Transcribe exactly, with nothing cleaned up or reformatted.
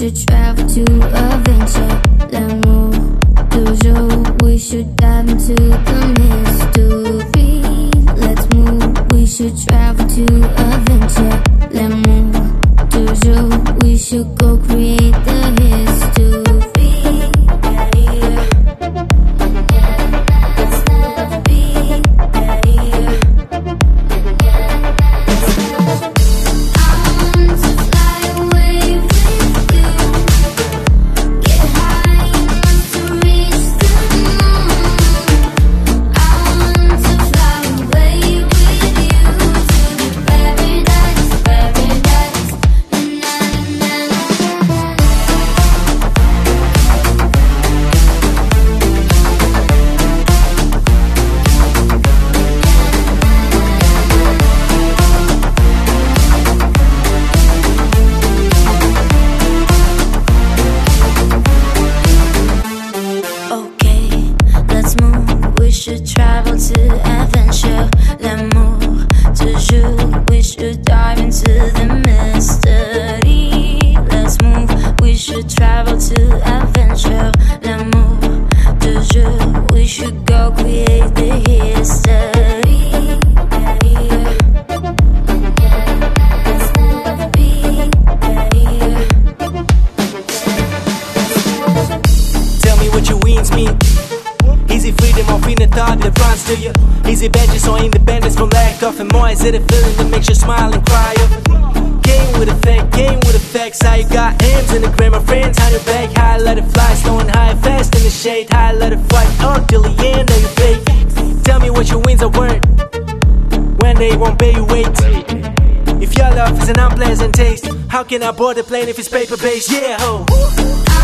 should travel to adventure. L'amour, toujours. We should dive into the mystery. Let's move. We should travel to adventure. L'amour, toujours. We should go create the history. We should travel to adventure. L'amour, toujours. We should dive into the mystery. Let's move. We should travel to adventure. L'amour, toujours. We should go create the history. Tell me what your wings mean. Easy freedom or feeling thought that runs to you. Easy badges or independence from lack of and more. Is it a feeling that makes you smile and cry? Game with effect, game with effects. How you got M's in the grammar friends on your back. High let it fly, slowing high and fast in the shade. High let it fight on till the end of your fate. Tell me what your wins are worth when they won't pay you weight. If your love is an unpleasant taste, how can I board the plane if it's paper based? Yeah, ho.